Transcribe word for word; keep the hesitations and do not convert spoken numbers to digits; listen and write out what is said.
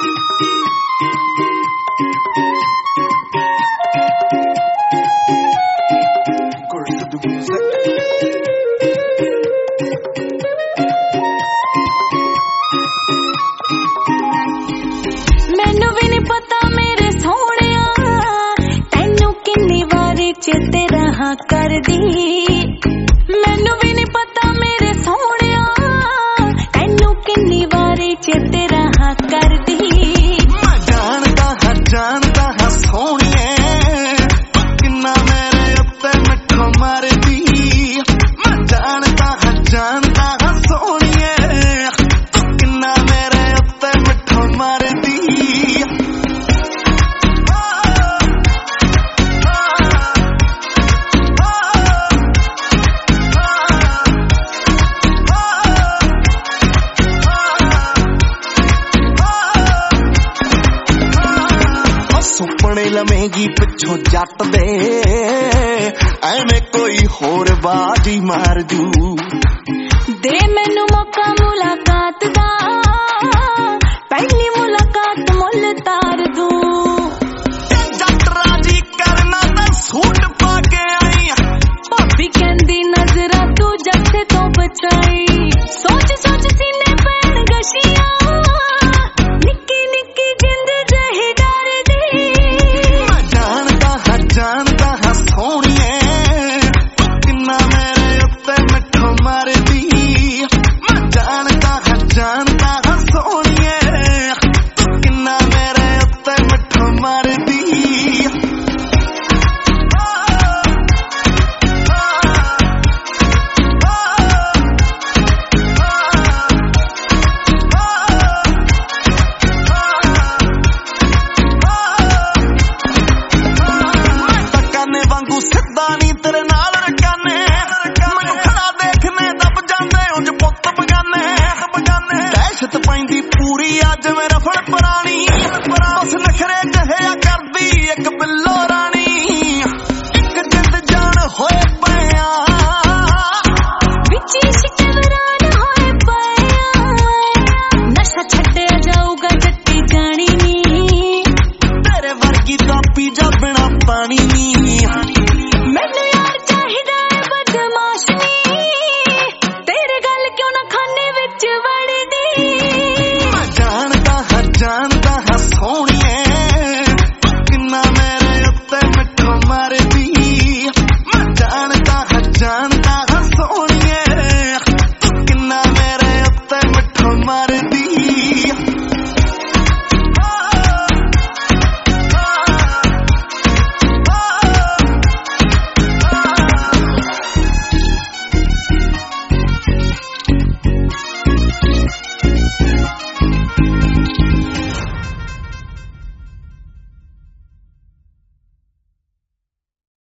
ਮੈਨੂੰ ਵੀ ਨੀ ਪਤਾ ਮੇਰੇ ਸੋਹਣਿਆ ਤੈਨੂੰ ਕਿੰਨੀ ਵਾਰੀ ਚੇਤੇ ਰਹਾ ਕਰਦੀ ਮੈਨੂੰ ਵੀ ਨੀ ਪਤਾ ਮੇਰੇ ਸੋਹਣਿਆ ਤੈਨੂੰ ਕਿੰਨੀ ਵਾਰੀ ਚੇਤੇ ਰਹਾ ਕਰਦੀ ਮੈਂ ਜਾਣਦਾ ਹਾਂ ਜਾਣਦਾ ਹਾਂ ਸੋਹਣੀਏ ਕਿੰਨਾ ਮੇਰੇ ਉੱਤੇ ਮਿੱਠਾ ਮਾਰਦੀ ਮੈਂ ਜਾਣਦਾ ਹਾਂ ਜਾਣਦਾ ਹਾਂ ਸੋਹਣੀਏ ਕਿੰਨਾ ਮੇਰੇ ਉੱਤੇ ਮਿੱਠਾ ਮਾਰਦੀ ਸੁਪਨੇ ਲਵੇਂਗੀ ਪਿੱਛੋਂ ਜੱਟ ਦੇ ਐਵੇਂ ਕੋਈ ਹੋਰ ਬਾਜੀ ਮਾਰ ਜੂ ਦੇ ਮੈਨੂੰ ਮੌਕਾ ਮੁਲਾਕਾਤ ਦਾ